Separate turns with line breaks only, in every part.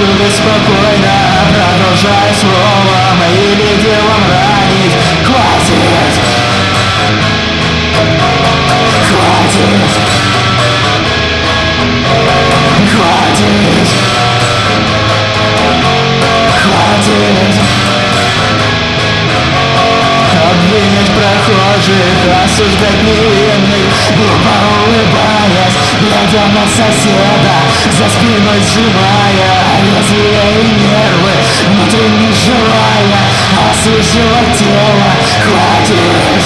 беспокойно, продолжая словом или делом ранить. Хватит! Хватит! Хватит! Хватит! Обвинять прохожих, осуждать невинных, глупо улыбаясь, глядя на соседа, за спиной сжимая лезвие и нервы, внутренне желая освеживать тело. Хватит!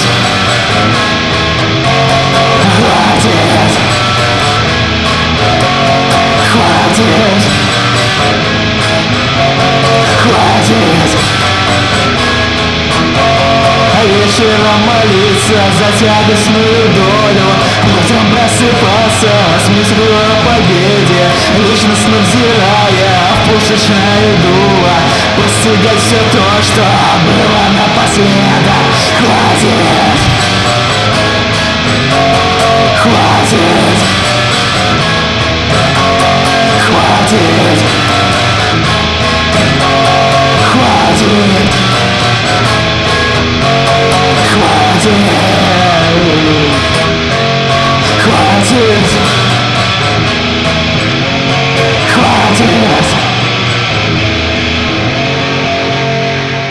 Хватит! Хватит! Хватит! Вечером молиться за тягостную долю, утром просыпаться с мыслью о победе, личностно взирая в пушечное дуло, постигать все то, что было напоследок. Хватит!